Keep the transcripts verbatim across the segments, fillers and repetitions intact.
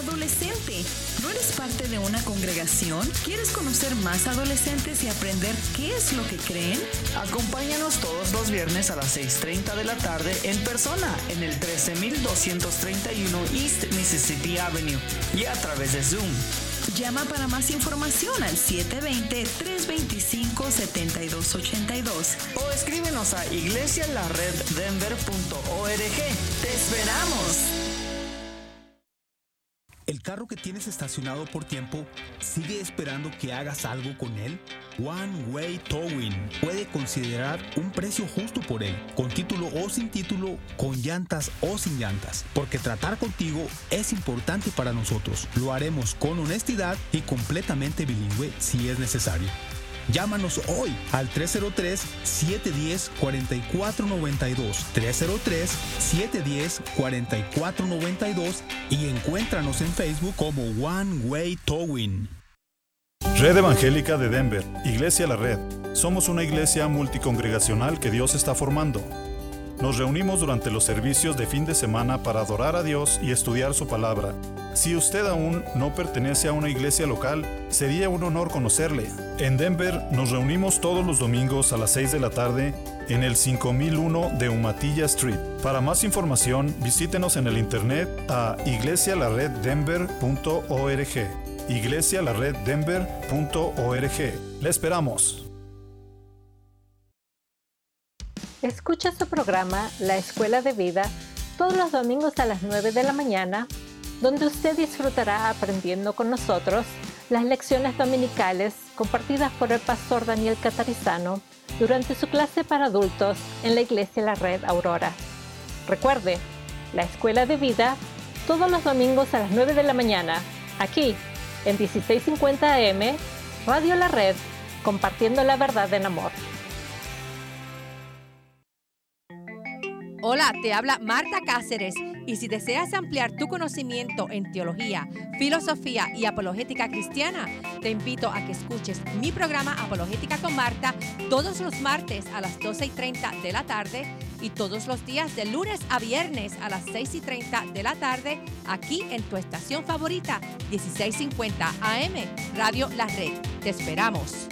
adolescente. ¿No eres parte de una congregación? ¿Quieres conocer más adolescentes y aprender qué es lo que creen? Acompáñanos todos los viernes a las seis treinta de la tarde en persona en el trece mil doscientos treinta y uno East Mississippi Avenue y a través de Zoom. Llama para más información al siete dos cero, tres dos cinco, siete dos ocho dos o escríbenos a iglesia la red denver punto org. ¡Te esperamos! ¿El carro que tienes estacionado por tiempo sigue esperando que hagas algo con él? One Way Towing puede considerar un precio justo por él, con título o sin título, con llantas o sin llantas, porque tratar contigo es importante para nosotros. Lo haremos con honestidad y completamente bilingüe si es necesario. Llámanos hoy al tres cero tres, siete uno cero, cuatro cuatro nueve dos, tres cero tres, siete uno cero, cuatro cuatro nueve dos y encuéntranos en Facebook como One Way Towing. Red Evangélica de Denver, Iglesia La Red. Somos una iglesia multicongregacional que Dios está formando. Nos reunimos durante los servicios de fin de semana para adorar a Dios y estudiar su palabra. Si usted aún no pertenece a una iglesia local, sería un honor conocerle. En Denver nos reunimos todos los domingos a las seis de la tarde en el cinco mil uno de Umatilla Street. Para más información, visítenos en el internet a iglesia la red denver punto org. iglesia la red denver punto org. ¡Le esperamos! Escucha su programa La Escuela de Vida todos los domingos a las nueve de la mañana, donde usted disfrutará aprendiendo con nosotros las lecciones dominicales compartidas por el pastor Daniel Catarizano durante su clase para adultos en la Iglesia La Red Aurora. Recuerde, La Escuela de Vida todos los domingos a las nueve de la mañana, aquí en dieciséis cincuenta A M, Radio La Red, compartiendo la verdad en amor. Hola, te habla Marta Cáceres y si deseas ampliar tu conocimiento en teología, filosofía y apologética cristiana, te invito a que escuches mi programa Apologética con Marta todos los martes a las doce y treinta de la tarde y todos los días de lunes a viernes a las seis y treinta de la tarde aquí en tu estación favorita, dieciséis cincuenta A M, Radio La Red. Te esperamos.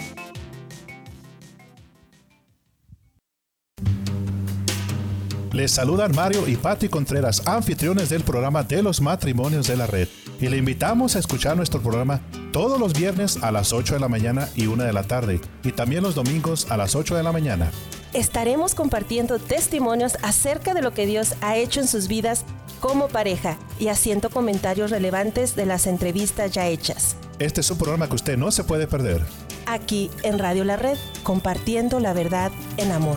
Les saludan Mario y Patti Contreras, anfitriones del programa de los matrimonios de la red. Y le invitamos a escuchar nuestro programa todos los viernes a las ocho de la mañana y una de la tarde. Y también los domingos a las ocho de la mañana. Estaremos compartiendo testimonios acerca de lo que Dios ha hecho en sus vidas como pareja y haciendo comentarios relevantes de las entrevistas ya hechas. Este es un programa que usted no se puede perder. Aquí en Radio La Red, compartiendo la verdad en amor.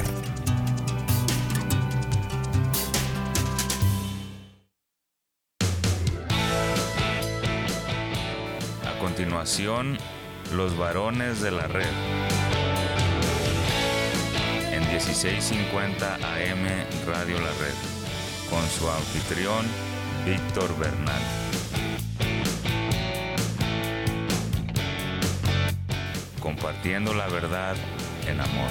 A continuación, los varones de la red. En dieciséis cincuenta A M Radio La Red, con su anfitrión, Víctor Bernal. Compartiendo la verdad en amor.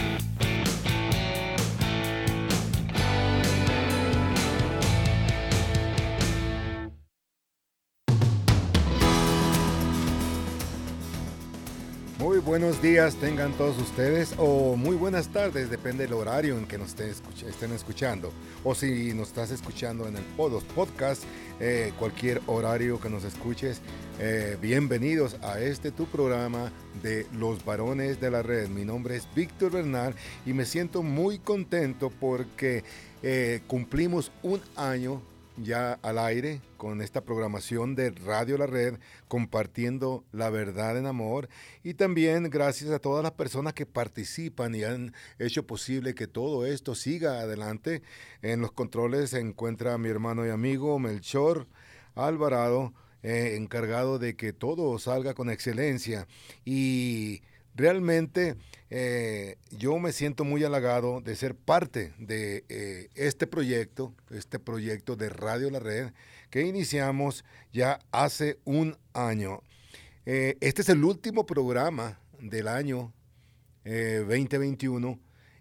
Muy buenos días tengan todos ustedes, o muy buenas tardes, depende del horario en que nos estén, escuch- estén escuchando, o si nos estás escuchando en el pod- podcast, eh, cualquier horario que nos escuches, eh, bienvenidos a este tu programa de Los Varones de la Red. Mi nombre es Víctor Bernal y me siento muy contento porque eh, cumplimos un año ya al aire con esta programación de Radio La Red, compartiendo la verdad en amor, y también gracias a todas las personas que participan y han hecho posible que todo esto siga adelante. En los controles se encuentra mi hermano y amigo Melchor Alvarado, eh, encargado de que todo salga con excelencia, y realmente eh, yo me siento muy halagado de ser parte de eh, este proyecto, este proyecto de Radio La Red, que iniciamos ya hace un año. Eh, este es el último programa del año eh, veinte veintiuno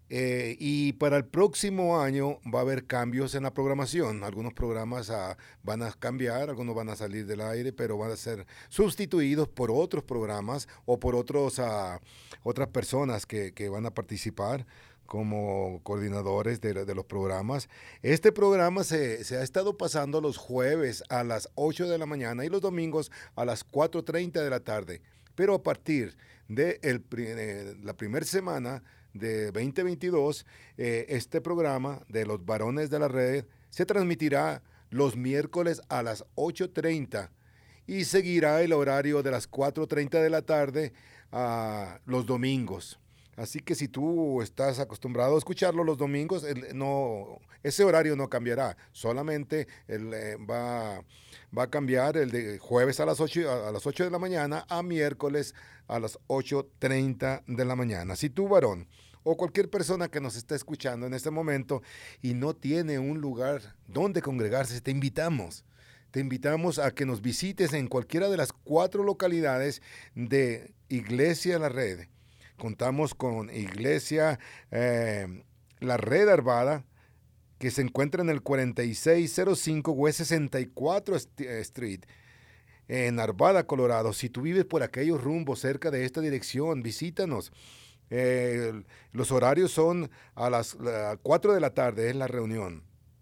Eh, y para el próximo año va a haber cambios en la programación. Algunos programas uh, van a cambiar, algunos van a salir del aire, pero van a ser sustituidos por otros programas o por otros, uh, otras personas que, que van a participar como coordinadores de, de los programas. Este programa se, se ha estado pasando los jueves a las ocho de la mañana y los domingos a las cuatro treinta de la tarde. Pero a partir de, el, de la primera semana de veinte veintidós, eh, este programa de los varones de la red se transmitirá los miércoles a las ocho treinta y seguirá el horario de las cuatro treinta de la tarde a uh, los domingos. Así que si tú estás acostumbrado a escucharlo los domingos, el, no, ese horario no cambiará. Solamente el, eh, va, va a cambiar el de jueves a las, ocho, a las ocho de la mañana a miércoles a las ocho treinta de la mañana. Si tú, varón, o cualquier persona que nos está escuchando en este momento y no tiene un lugar donde congregarse, te invitamos. Te invitamos a que nos visites en cualquiera de las cuatro localidades de Iglesia La Red. Contamos con Iglesia eh, La Red Arvada, que se encuentra en el cuarenta y seis cero cinco West sesenta y cuatro Street, en Arvada, Colorado. Si tú vives por aquellos rumbos cerca de esta dirección, visítanos. Eh, los horarios son a las a cuatro de la tarde, es la reunión.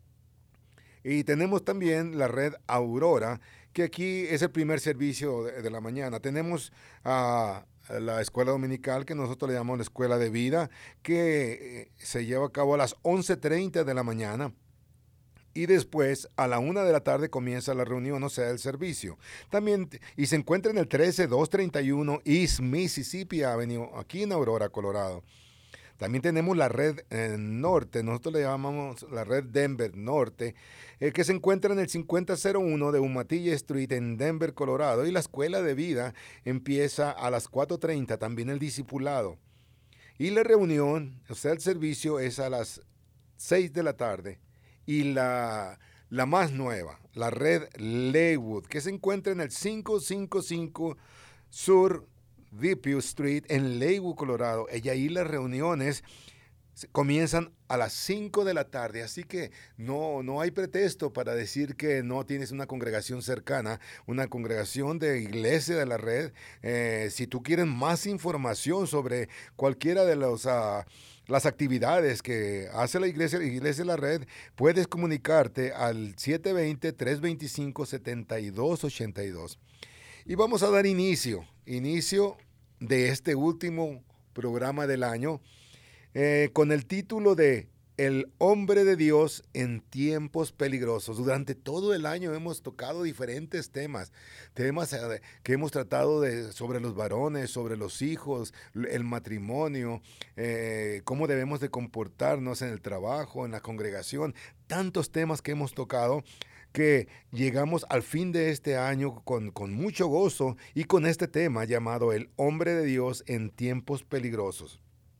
Y tenemos también la red Aurora, que aquí es el primer servicio de, de la mañana. Tenemos a uh, la escuela dominical, que nosotros le llamamos la escuela de vida, que eh, se lleva a cabo a las once treinta de la mañana. Y después, a la una de la tarde, comienza la reunión, o sea, el servicio. También, y se encuentra en el trece dos treinta y uno East Mississippi Avenue, aquí en Aurora, Colorado. También tenemos la red eh, norte, nosotros le llamamos la red Denver Norte, eh, que se encuentra en el cincuenta cero uno de Umatilla Street en Denver, Colorado. Y la escuela de vida empieza a las cuatro treinta, también el discipulado. Y la reunión, o sea, el servicio es a las seis de la tarde. Y la, la más nueva, la red Leywood, que se encuentra en el quinientos cincuenta y cinco Sur Depew Street en Leywood, Colorado. Y ahí las reuniones comienzan a las cinco de la tarde, así que no, no hay pretexto para decir que no tienes una congregación cercana, una congregación de Iglesia de la Red. Eh, si tú quieres más información sobre cualquiera de los... Uh, las actividades que hace la iglesia, la iglesia de la Red, puedes comunicarte al siete dos cero, tres dos cinco, siete dos ocho dos. Y vamos a dar inicio, inicio de este último programa del año, eh, con el título de El hombre de Dios en tiempos peligrosos. Durante todo el año hemos tocado diferentes temas, temas que hemos tratado de, sobre los varones, sobre los hijos, el matrimonio, eh, cómo debemos de comportarnos en el trabajo, en la congregación, tantos temas que hemos tocado que llegamos al fin de este año con, con mucho gozo y con este tema llamado El hombre de Dios en tiempos peligrosos.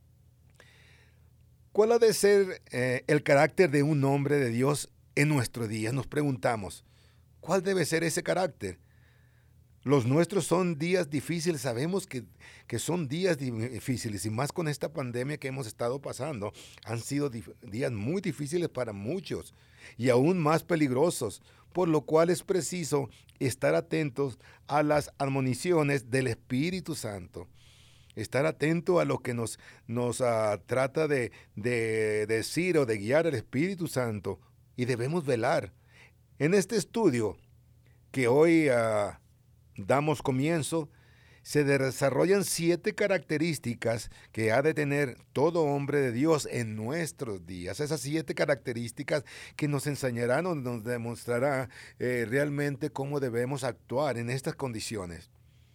¿Cuál ha de ser eh, el carácter de un hombre de Dios en nuestros días? Nos preguntamos, ¿cuál debe ser ese carácter? Los nuestros son días difíciles, sabemos que, que son días difíciles, y más con esta pandemia que hemos estado pasando, han sido dif- días muy difíciles para muchos y aún más peligrosos, por lo cual es preciso estar atentos a las admoniciones del Espíritu Santo. Estar atento a lo que nos, nos uh, trata de, de decir o de guiar el Espíritu Santo, y debemos velar. En este estudio que hoy uh, damos comienzo, se desarrollan siete características que ha de tener todo hombre de Dios en nuestros días. Esas siete características que nos enseñarán o nos demostrará eh, realmente cómo debemos actuar en estas condiciones.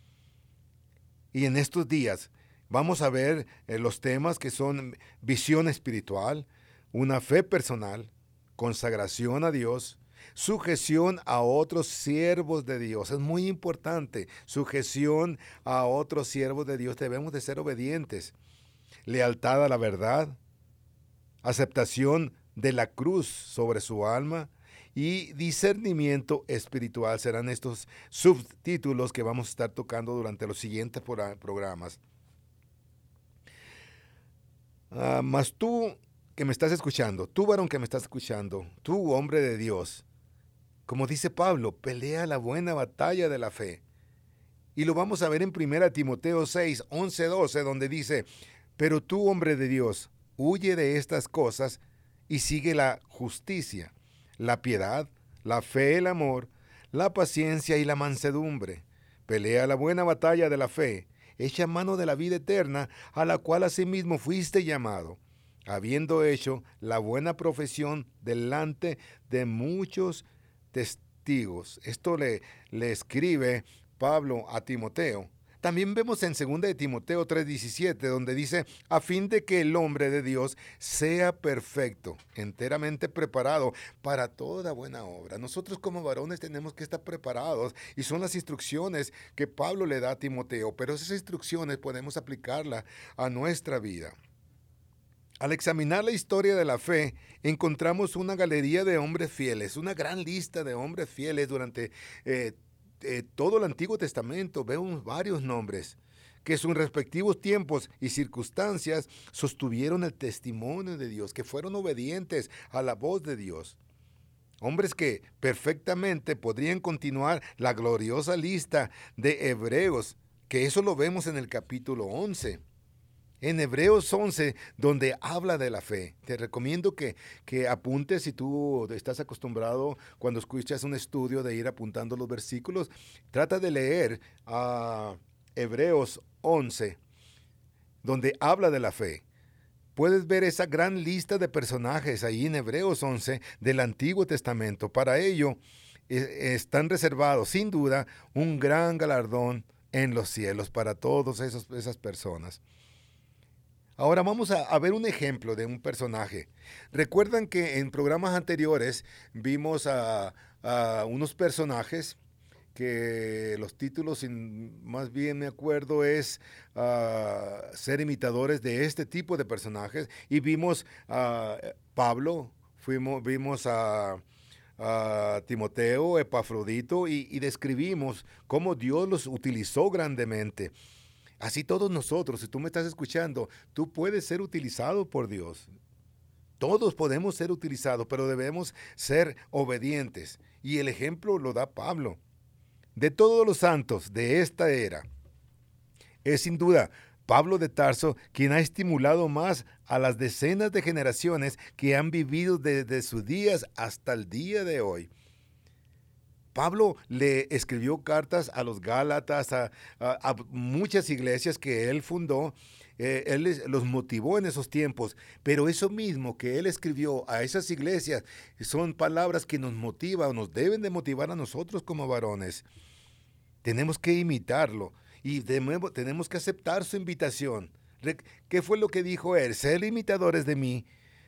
Y en estos días vamos a ver eh, los temas que son visión espiritual, una fe personal, consagración a Dios, sujeción a otros siervos de Dios. Es muy importante, sujeción a otros siervos de Dios. Debemos de ser obedientes. Lealtad a la verdad, aceptación de la cruz sobre su alma, y discernimiento espiritual. Serán estos subtítulos que vamos a estar tocando durante los siguientes programas. Uh, mas tú que me estás escuchando, tú varón que me estás escuchando, tú hombre de Dios, como dice Pablo, pelea la buena batalla de la fe. Y lo vamos a ver en primera Timoteo seis, once, doce, donde dice, pero tú, hombre de Dios, huye de estas cosas y sigue la justicia, la piedad, la fe, el amor, la paciencia y la mansedumbre. Pelea la buena batalla de la fe, echa mano de la vida eterna, a la cual asimismo fuiste llamado, habiendo hecho la buena profesión delante de muchos testigos. Esto le, le escribe Pablo a Timoteo. También vemos en segunda de Timoteo tres diecisiete, donde dice, a fin de que el hombre de Dios sea perfecto, enteramente preparado para toda buena obra. Nosotros como varones tenemos que estar preparados, y son las instrucciones que Pablo le da a Timoteo, pero esas instrucciones podemos aplicarlas a nuestra vida. Al examinar la historia de la fe, encontramos una galería de hombres fieles, una gran lista de hombres fieles durante eh, Eh, todo el Antiguo Testamento. Vemos varios nombres que en sus respectivos tiempos y circunstancias sostuvieron el testimonio de Dios, que fueron obedientes a la voz de Dios. Hombres que perfectamente podrían continuar la gloriosa lista de Hebreos, que eso lo vemos en el capítulo once. En Hebreos once, donde habla de la fe. Te recomiendo que, que apuntes, si tú estás acostumbrado cuando escuchas un estudio de ir apuntando los versículos. Trata de leer uh, Hebreos once, donde habla de la fe. Puedes ver esa gran lista de personajes ahí en Hebreos once del Antiguo Testamento. Para ello eh, están reservados, sin duda, un gran galardón en los cielos para todas esas personas. Ahora vamos a, a ver un ejemplo de un personaje. Recuerdan que en programas anteriores vimos a, a unos personajes que los títulos, más bien me acuerdo, es uh, ser imitadores de este tipo de personajes. Y vimos a Pablo, fuimos, vimos a, a Timoteo, Epafrodito, y, y describimos cómo Dios los utilizó grandemente. Así todos nosotros, si tú me estás escuchando, tú puedes ser utilizado por Dios. Todos podemos ser utilizados, pero debemos ser obedientes. Y el ejemplo lo da Pablo. De todos los santos de esta era, es sin duda Pablo de Tarso quien ha estimulado más a las decenas de generaciones que han vivido desde sus días hasta el día de hoy. Pablo le escribió cartas a los Gálatas, a, a, a muchas iglesias que él fundó. Eh, él les, los motivó en esos tiempos, pero eso mismo que él escribió a esas iglesias son palabras que nos motivan, nos deben de motivar a nosotros como varones. Tenemos que imitarlo y de nuevo tenemos que aceptar su invitación. ¿Qué fue lo que dijo él? Sed imitadores de mí,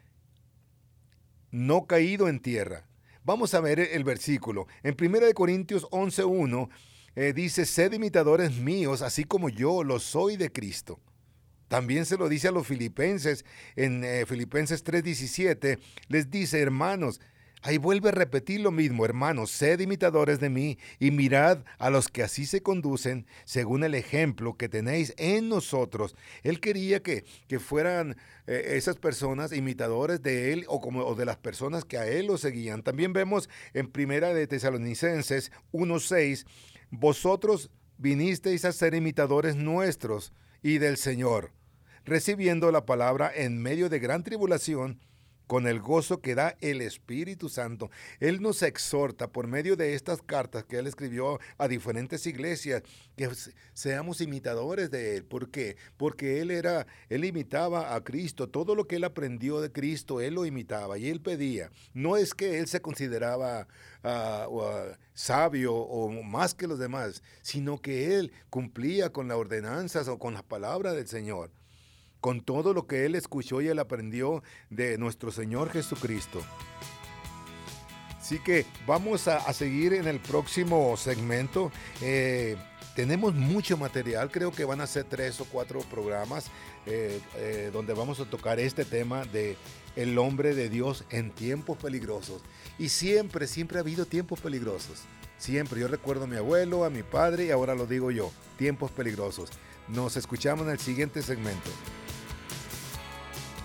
no caído en tierra. Vamos a ver el versículo. En primera de Corintios once uno eh, dice, sed imitadores míos, así como yo lo soy de Cristo. También se lo dice a los filipenses, en eh, Filipenses tres diecisiete, les dice, hermanos, ahí vuelve a repetir lo mismo, hermanos, sed imitadores de mí y mirad a los que así se conducen según el ejemplo que tenéis en nosotros. Él quería que, que fueran eh, esas personas imitadores de él o, como, o de las personas que a él lo seguían. También vemos en primera de Tesalonicenses uno seis, vosotros vinisteis a ser imitadores nuestros y del Señor, recibiendo la palabra en medio de gran tribulación, con el gozo que da el Espíritu Santo. Él nos exhorta por medio de estas cartas que él escribió a diferentes iglesias, que seamos imitadores de él. ¿Por qué? Porque él era, él imitaba a Cristo. Todo lo que él aprendió de Cristo, él lo imitaba y él pedía. No es que él se consideraba uh, uh, sabio o más que los demás, sino que él cumplía con las ordenanzas o con la palabra del Señor, con todo lo que él escuchó y él aprendió de nuestro Señor Jesucristo. Así que vamos a, a seguir en el próximo segmento. Eh, tenemos mucho material, creo que van a ser tres o cuatro programas eh, eh, donde vamos a tocar este tema de el hombre de Dios en tiempos peligrosos. Y siempre, siempre ha habido tiempos peligrosos. Siempre, yo recuerdo a mi abuelo, a mi padre y ahora lo digo yo, tiempos peligrosos. Nos escuchamos en el siguiente segmento.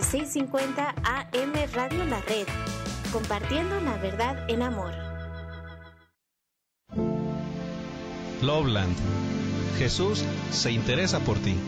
dieciséis cincuenta A M Radio La Red, compartiendo la verdad en amor. Loveland. Jesús se interesa por ti.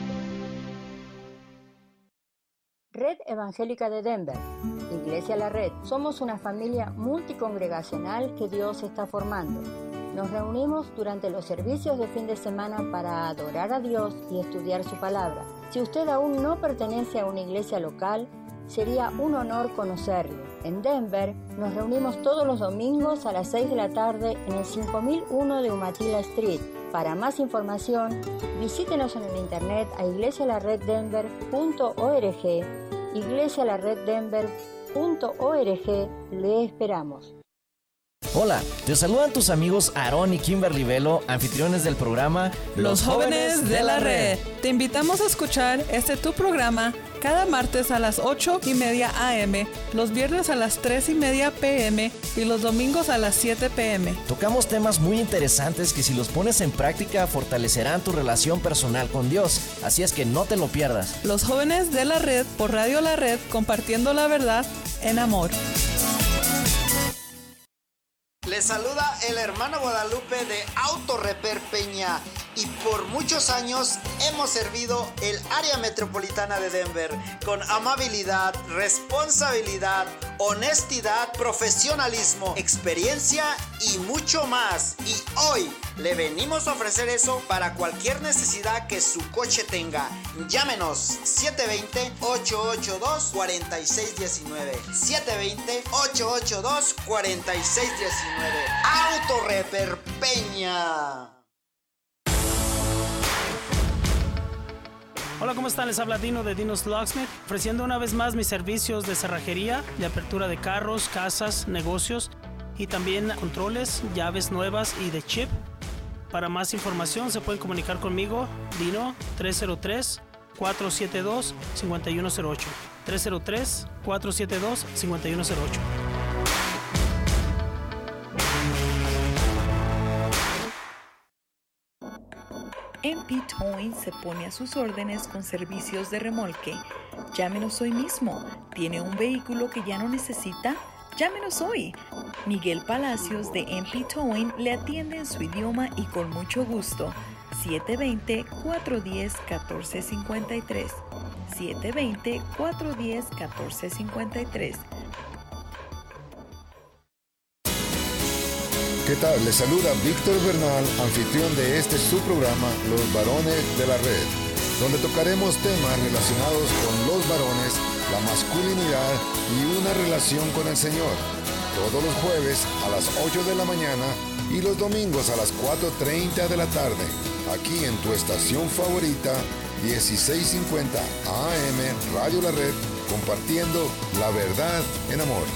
Red Evangélica de Denver, Iglesia La Red. Somos una familia multicongregacional que Dios está formando. Nos reunimos durante los servicios de fin de semana para adorar a Dios y estudiar su palabra. Si usted aún no pertenece a una iglesia local, sería un honor conocerlo. En Denver nos reunimos todos los domingos a las seis de la tarde en el cinco mil uno de Umatilla Street. Para más información, visítenos en el internet a iglesia la red denver punto org, iglesia la red denver punto org. Le esperamos. Hola, te saludan tus amigos Aarón y Kimberly Velo, anfitriones del programa Los Jóvenes de la Red. Te invitamos a escuchar este tu programa cada martes a las ocho y media a eme, los viernes a las tres y media pe eme y los domingos a las siete pe eme. Tocamos temas muy interesantes que si los pones en práctica fortalecerán tu relación personal con Dios, así es que no te lo pierdas. Los Jóvenes de la Red por Radio La Red, compartiendo la verdad en amor. Les saluda el hermano Guadalupe de Auto Repair Peña y por muchos años hemos servido el área metropolitana de Denver con amabilidad, responsabilidad, honestidad, profesionalismo, experiencia y mucho más. Y hoy le venimos a ofrecer eso para cualquier necesidad que su coche tenga. Llámenos siete dos cero, ocho ocho dos, cuatro seis uno nueve. siete dos cero, ocho ocho dos, cuatro seis uno nueve. Auto Repair Peña. Hola, ¿cómo están? Les habla Dino de Dino's Locksmith, ofreciendo una vez más mis servicios de cerrajería, de apertura de carros, casas, negocios y también controles, llaves nuevas y de chip. Para más información se pueden comunicar conmigo, Dino, tres cero tres, cuatro siete dos, cinco uno cero ocho. tres cero tres, cuatro siete dos, cinco uno cero ocho. M P Towing se pone a sus órdenes con servicios de remolque. Llámenos hoy mismo. ¿Tiene un vehículo que ya no necesita? Llámenos hoy. Miguel Palacios de M P Towing le atiende en su idioma y con mucho gusto. siete dos cero, cuatro uno cero, uno cuatro cinco tres. siete dos cero, cuatro uno cero, uno cuatro cinco tres. ¿Qué tal? Les saluda Víctor Bernal, anfitrión de este su programa, Los Varones de la Red, donde tocaremos temas relacionados con los varones, la masculinidad y una relación con el Señor. Todos los jueves a las ocho de la mañana y los domingos a las cuatro treinta de la tarde, aquí en tu estación favorita, dieciséis cincuenta A M Radio La Red, compartiendo la verdad en amor.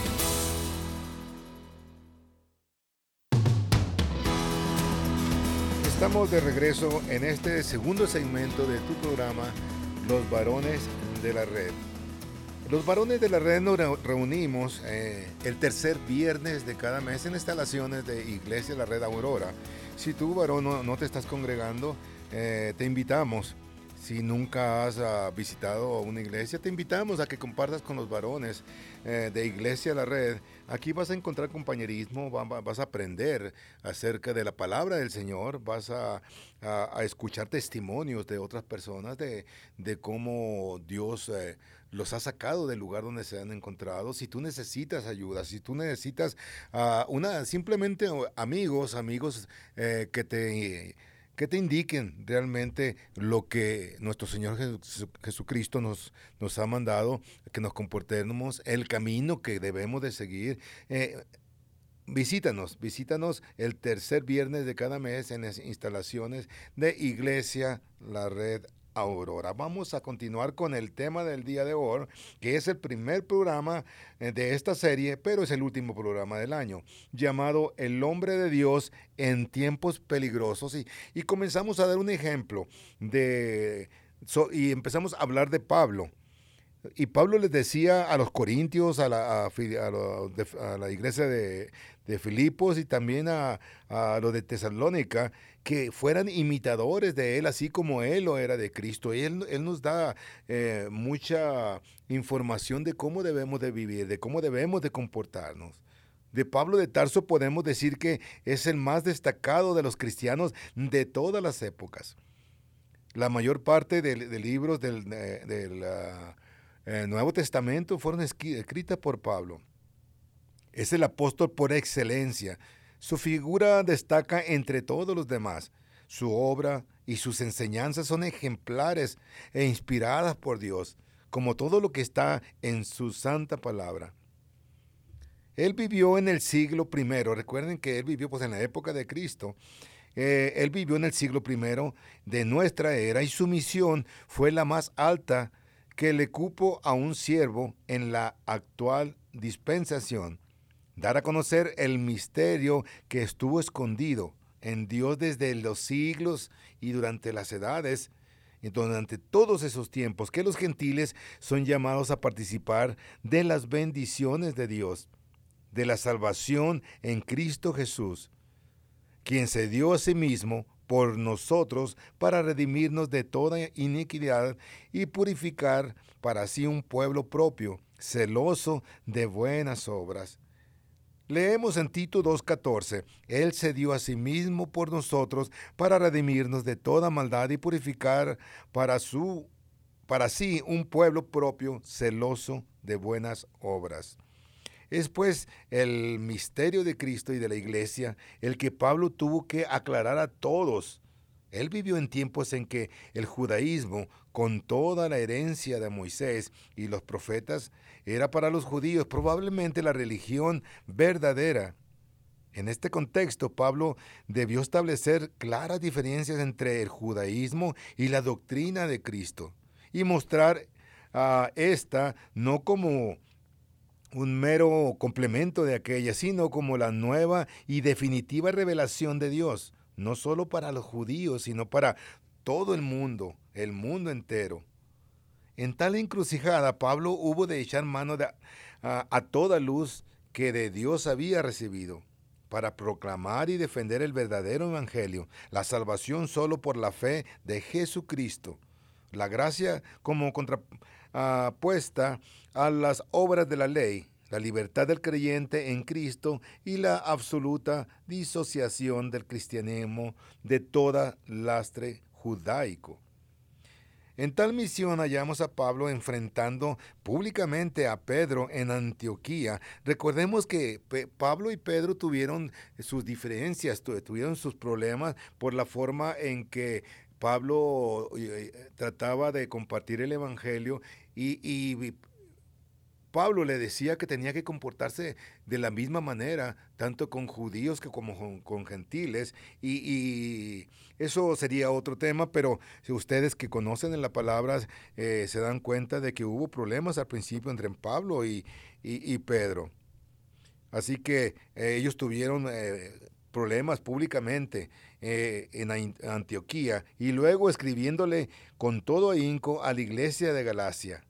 Estamos de regreso en este segundo segmento de tu programa, Los Varones de la Red. Los Varones de la Red nos reunimos eh, el tercer viernes de cada mes en instalaciones de Iglesia La Red Aurora. Si tú, varón, no, no te estás congregando, eh, te invitamos. Si nunca has uh, visitado una iglesia, te invitamos a que compartas con los varones eh, de Iglesia La Red. Aquí vas a encontrar compañerismo, va, va, vas a aprender acerca de la palabra del Señor, vas a, a, a escuchar testimonios de otras personas de, de cómo Dios eh, los ha sacado del lugar donde se han encontrado. Si tú necesitas ayuda, si tú necesitas uh, una simplemente amigos, amigos eh, que te... que te indiquen realmente lo que nuestro Señor Jesucristo nos, nos ha mandado, que nos comportemos, el camino que debemos de seguir. Eh, visítanos, visítanos el tercer viernes de cada mes en las instalaciones de Iglesia La Red Aurora. Vamos a continuar con el tema del día de hoy, que es el primer programa de esta serie, pero es el último programa del año, llamado El Hombre de Dios en Tiempos Peligrosos. Y, y comenzamos a dar un ejemplo de, so, y empezamos a hablar de Pablo. Y Pablo les decía a los corintios, a la, a, a lo, de, a la iglesia de, de Filipos y también a, a los de Tesalónica, que fueran imitadores de él, así como él lo era de Cristo. Y él, él nos da eh, mucha información de cómo debemos de vivir, de cómo debemos de comportarnos. De Pablo de Tarso podemos decir que es el más destacado de los cristianos de todas las épocas. La mayor parte de, de libros del, de, del uh, el Nuevo Testamento fueron escritas por Pablo. Es el apóstol por excelencia. Su figura destaca entre todos los demás. Su obra y sus enseñanzas son ejemplares e inspiradas por Dios, como todo lo que está en su santa palabra. Él vivió en el siglo primero. Recuerden que él vivió pues, en la época de Cristo. Eh, él vivió en el siglo primero de nuestra era y su misión fue la más alta que le cupo a un siervo en la actual dispensación, dar a conocer el misterio que estuvo escondido en Dios desde los siglos y durante las edades, y durante todos esos tiempos, que los gentiles son llamados a participar de las bendiciones de Dios, de la salvación en Cristo Jesús, quien se dio a sí mismo por nosotros para redimirnos de toda iniquidad y purificar para sí un pueblo propio, celoso de buenas obras. Leemos en Tito dos catorce, Él se dio a sí mismo por nosotros para redimirnos de toda maldad y purificar para, su, para sí un pueblo propio, celoso de buenas obras. Es pues el misterio de Cristo y de la iglesia el que Pablo tuvo que aclarar a todos. Él vivió en tiempos en que el judaísmo, con toda la herencia de Moisés y los profetas, era para los judíos probablemente la religión verdadera. En este contexto, Pablo debió establecer claras diferencias entre el judaísmo y la doctrina de Cristo y mostrar a esta no como un mero complemento de aquella, sino como la nueva y definitiva revelación de Dios, no solo para los judíos, sino para todo el mundo, el mundo entero. En tal encrucijada, Pablo hubo de echar mano de, a, a toda luz que de Dios había recibido, para proclamar y defender el verdadero evangelio, la salvación solo por la fe de Jesucristo, la gracia como contrapuesta uh, a las obras de la ley, la libertad del creyente en Cristo y la absoluta disociación del cristianismo de toda lastre judaico. En tal misión hallamos a Pablo enfrentando públicamente a Pedro en Antioquía. Recordemos que Pe- Pablo y Pedro tuvieron sus diferencias, tu- tuvieron sus problemas por la forma en que Pablo eh, trataba de compartir el evangelio y, y Pablo le decía que tenía que comportarse de la misma manera, tanto con judíos que como con, con gentiles, y, y eso sería otro tema, pero si ustedes que conocen en la palabra eh, se dan cuenta de que hubo problemas al principio entre Pablo y, y, y Pedro. Así que eh, ellos tuvieron eh, problemas públicamente eh, en Antioquía y luego escribiéndole con todo ahínco a la iglesia de Galacia.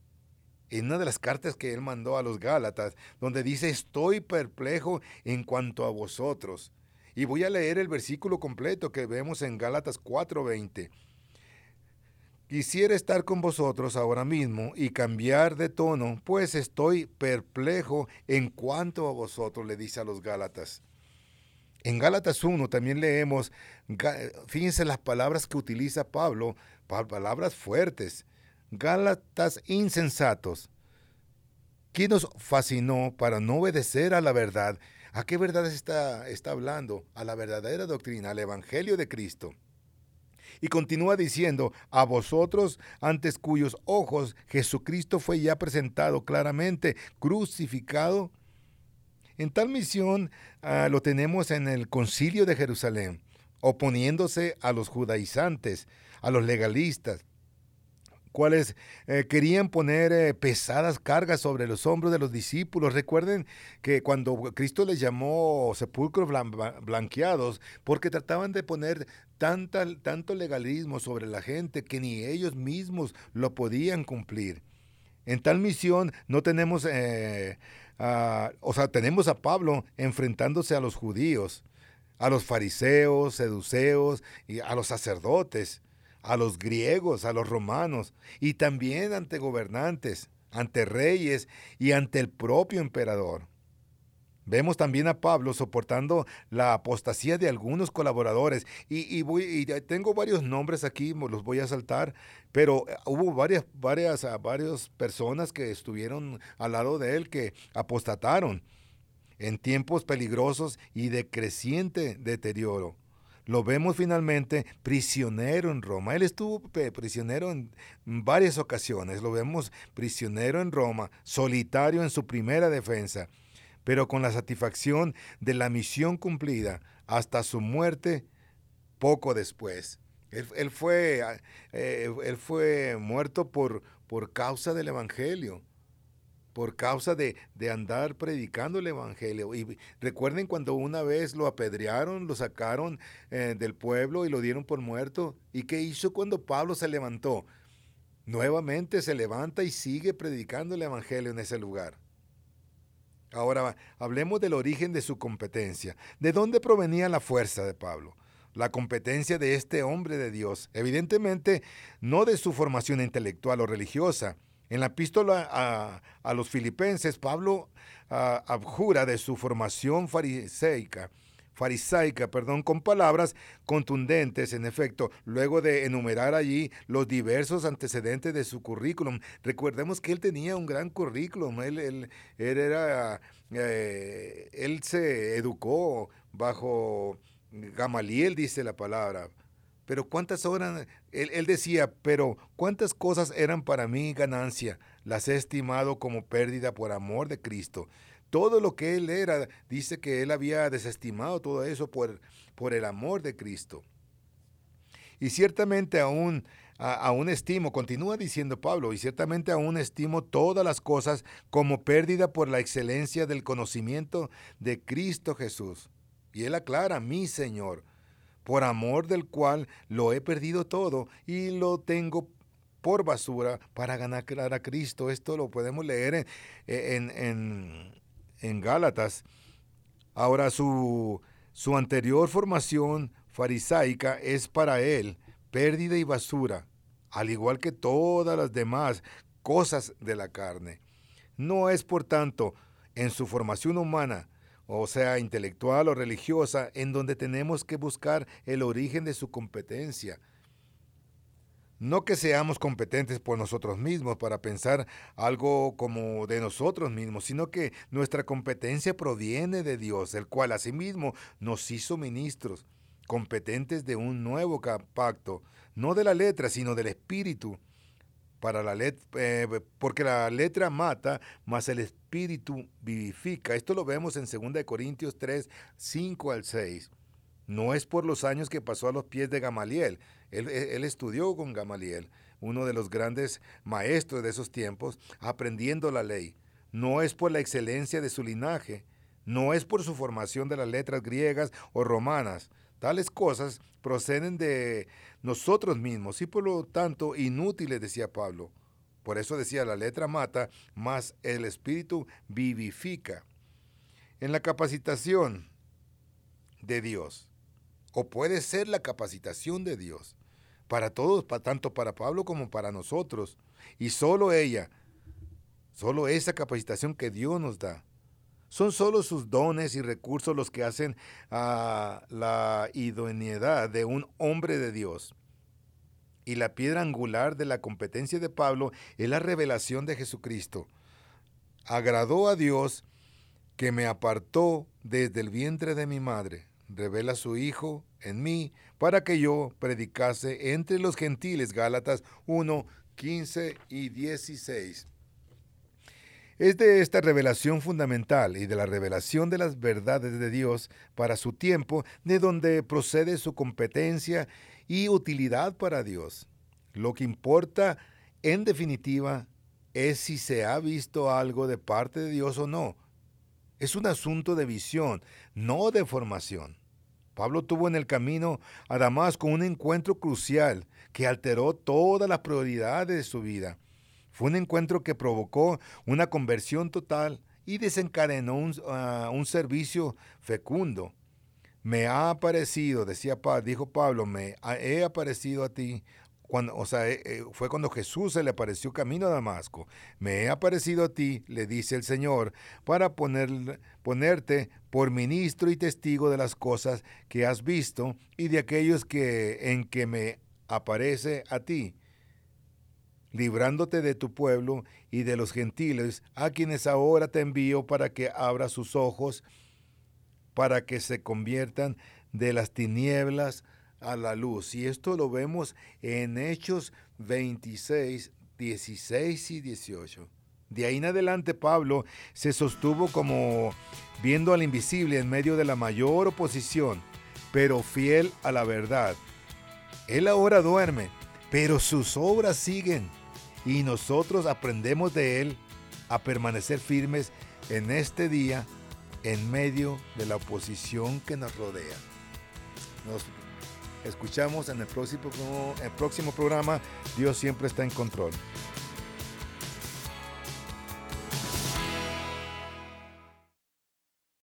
En una de las cartas que él mandó a los Gálatas, donde dice, estoy perplejo en cuanto a vosotros. Y voy a leer el versículo completo que vemos en Gálatas cuatro veinte. Quisiera estar con vosotros ahora mismo y cambiar de tono, pues estoy perplejo en cuanto a vosotros, le dice a los Gálatas. En Gálatas uno también leemos, fíjense las palabras que utiliza Pablo, palabras fuertes. Gálatas insensatos. ¿Quién nos fascinó para no obedecer a la verdad? ¿A qué verdad está, está hablando? A la verdadera doctrina, al evangelio de Cristo. Y continúa diciendo, a vosotros, antes cuyos ojos Jesucristo fue ya presentado claramente, crucificado. En tal misión uh, lo tenemos en el Concilio de Jerusalén, oponiéndose a los judaizantes, a los legalistas, cuales eh, querían poner eh, pesadas cargas sobre los hombros de los discípulos. Recuerden que cuando Cristo les llamó sepulcros blan- blanqueados, porque trataban de poner tanta, tanto legalismo sobre la gente que ni ellos mismos lo podían cumplir. En tal misión no tenemos, eh, a, o sea, tenemos a Pablo enfrentándose a los judíos, a los fariseos, seduceos, y a los sacerdotes, a los griegos, a los romanos, y también ante gobernantes, ante reyes y ante el propio emperador. Vemos también a Pablo soportando la apostasía de algunos colaboradores. Y, y, voy, y tengo varios nombres aquí, los voy a saltar, pero hubo varias, varias, varias personas que estuvieron al lado de él que apostataron en tiempos peligrosos y de creciente deterioro. Lo vemos finalmente prisionero en Roma. Él estuvo prisionero en varias ocasiones. Lo vemos prisionero en Roma, solitario en su primera defensa, pero con la satisfacción de la misión cumplida hasta su muerte poco después. Él, él, fue, eh, él fue muerto por, por causa del Evangelio, por causa de, de andar predicando el Evangelio. Y recuerden cuando una vez lo apedrearon, lo sacaron eh, del pueblo y lo dieron por muerto. ¿Y qué hizo cuando Pablo se levantó? Nuevamente se levanta y sigue predicando el Evangelio en ese lugar. Ahora, hablemos del origen de su competencia. ¿De dónde provenía la fuerza de Pablo? La competencia de este hombre de Dios. Evidentemente, no de su formación intelectual o religiosa. En la epístola a, a los filipenses, Pablo uh, abjura de su formación fariseica, farisaica, perdón, con palabras contundentes, en efecto, luego de enumerar allí los diversos antecedentes de su currículum. Recordemos que él tenía un gran currículum, él, él, él, era, eh, él se educó bajo Gamaliel, dice la palabra. Pero cuántas horas, él, él decía, pero cuántas cosas eran para mí ganancia, las he estimado como pérdida por amor de Cristo. Todo lo que él era, dice que él había desestimado todo eso por, por el amor de Cristo. Y ciertamente aún, a, aún estimo, continúa diciendo Pablo, y ciertamente aún estimo todas las cosas como pérdida por la excelencia del conocimiento de Cristo Jesús. Y él aclara, mi Señor, por amor del cual lo he perdido todo y lo tengo por basura para ganar a Cristo. Esto lo podemos leer en... en, en en Gálatas. Ahora su, su anterior formación farisaica es para él pérdida y basura, al igual que todas las demás cosas de la carne. No es, por tanto, en su formación humana, o sea, intelectual o religiosa, en donde tenemos que buscar el origen de su competencia. No que seamos competentes por nosotros mismos para pensar algo como de nosotros mismos, sino que nuestra competencia proviene de Dios, el cual asimismo nos hizo ministros, competentes de un nuevo pacto, no de la letra, sino del espíritu, para la let- eh, porque la letra mata, mas el espíritu vivifica. Esto lo vemos en segunda Corintios tres, cinco al seis. No es por los años que pasó a los pies de Gamaliel. Él, él estudió con Gamaliel, uno de los grandes maestros de esos tiempos, aprendiendo la ley. No es por la excelencia de su linaje, no es por su formación de las letras griegas o romanas. Tales cosas proceden de nosotros mismos y por lo tanto inútiles, decía Pablo. Por eso decía, la letra mata, mas el espíritu vivifica. En la capacitación de Dios, o puede ser la capacitación de Dios, para todos, tanto para Pablo como para nosotros, y solo ella, solo esa capacitación que Dios nos da, son solo sus dones y recursos los que hacen a la idoneidad de un hombre de Dios. Y la piedra angular de la competencia de Pablo es la revelación de Jesucristo. Agradó a Dios que me apartó desde el vientre de mi madre. Revela a su Hijo en mí para que yo predicase entre los gentiles. Gálatas uno, quince y dieciséis. Es de esta revelación fundamental y de la revelación de las verdades de Dios para su tiempo de donde procede su competencia y utilidad para Dios. Lo que importa, en definitiva, es si se ha visto algo de parte de Dios o no. Es un asunto de visión, no de formación. Pablo tuvo en el camino a Damasco un encuentro crucial que alteró todas las prioridades de su vida. Fue un encuentro que provocó una conversión total y desencadenó un, uh, un servicio fecundo. Me ha aparecido, decía Pablo, dijo Pablo, me he aparecido a ti. Cuando, o sea, eh, fue cuando Jesús se le apareció camino a Damasco. Me he aparecido a ti, le dice el Señor, para poner, ponerte por ministro y testigo de las cosas que has visto y de aquellos que, en que me aparece a ti, librándote de tu pueblo y de los gentiles, a quienes ahora te envío para que abra sus ojos, para que se conviertan de las tinieblas a la luz. Y esto lo vemos en Hechos veintiséis, dieciséis y dieciocho. De ahí en adelante Pablo se sostuvo como viendo al invisible en medio de la mayor oposición, pero fiel a la verdad. Él ahora duerme, pero sus obras siguen, y nosotros aprendemos de él a permanecer firmes en este día en medio de la oposición que nos rodea. Nos escuchamos en el próximo, el próximo programa. Dios siempre está en control.